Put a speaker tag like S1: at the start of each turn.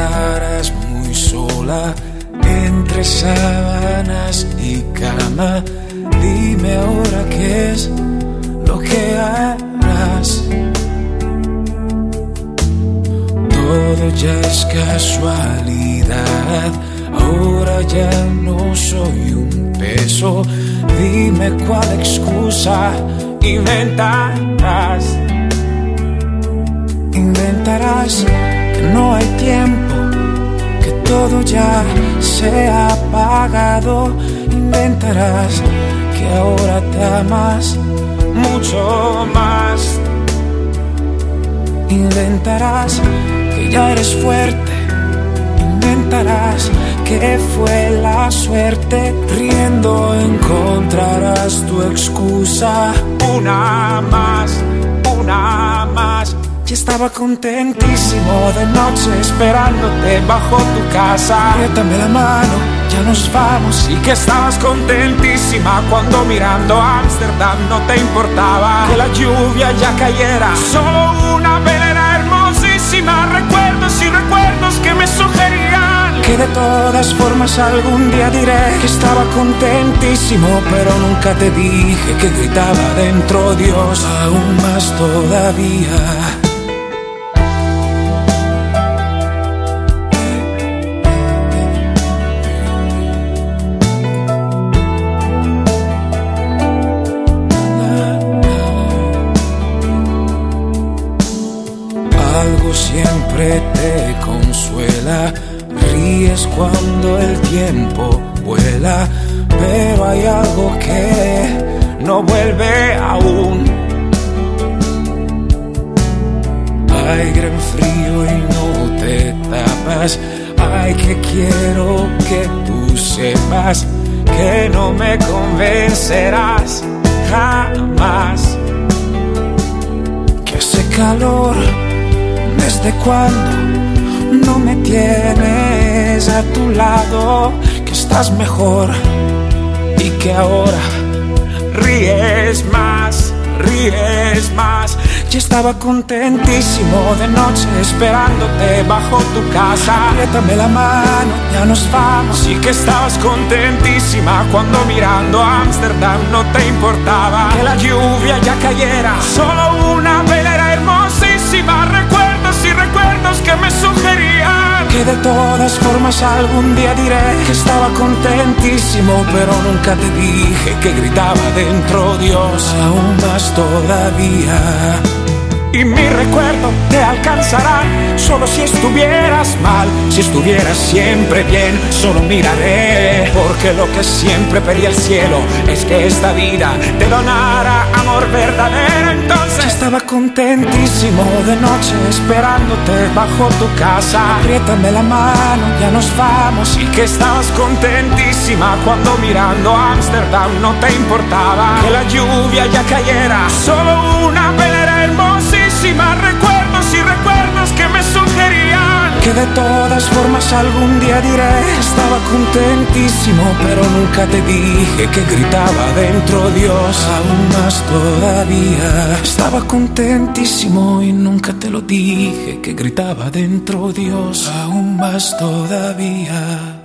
S1: estarás muy sola entre sábanas y cama. Dime ahora qué es lo que harás. Todo ya es casualidad, ahora ya no soy un peso. Dime cuál excusa inventarás. Inventarás que no hay tiempo, que todo ya se ha apagado. Inventarás que ahora te amas mucho más. Inventarás que ya eres fuerte. Inventarás que fue la suerte. Riendo encontrarás tu excusa. Una más, una más. Y estaba contentísimo de noche esperándote bajo tu casa. Apriétame la mano, ya nos vamos. Y que estabas contentísima cuando mirando a Ámsterdam no te importaba que la lluvia ya cayera. Solo una velera hermosísima, recuerdos y recuerdos que me sugerían que de todas formas algún día diré que estaba contentísimo, pero nunca te dije que gritaba dentro Dios aún más todavía. Algo siempre te consuela, ríes cuando el tiempo vuela, pero hay algo que no vuelve aún. Hay gran frío y no te tapas. Ay, que quiero que tú sepas que no me convencerás jamás. Que hace calor. ¿Desde cuándo no me tienes a tu lado? Que estás mejor y que ahora ríes más, ríes más. Y estaba contentísimo de noche esperándote bajo tu casa. Apriétame la mano, ya nos vamos. Y que estabas contentísima cuando mirando a Ámsterdam no te importaba que la lluvia ya cayera. Solo una velera hermosísima, recuerdos y recuerdos que me sugerían que de todas formas algún día diré que estaba contentísimo, pero nunca te dije que gritaba dentro Dios aún más todavía. Y mi recuerdo te alcanzará solo si estuvieras mal. Si estuvieras siempre bien, solo miraré. Porque lo que siempre pedí al cielo es que esta vida te donara amor verdadero. Entonces estaba contentísimo de noche esperándote bajo tu casa. Apriétame la mano, ya nos vamos. Y que estabas contentísima cuando mirando a Ámsterdam no te importaba que la lluvia ya cayera. Solo una velera hermosísima, recuerdos y recuerdos que me sugerían que de todas formas algún día diré que estaba contentísimo, pero nunca te dije que gritaba dentro Dios aún más todavía. Estaba contentísimo y nunca te lo dije que gritaba dentro Dios aún más todavía.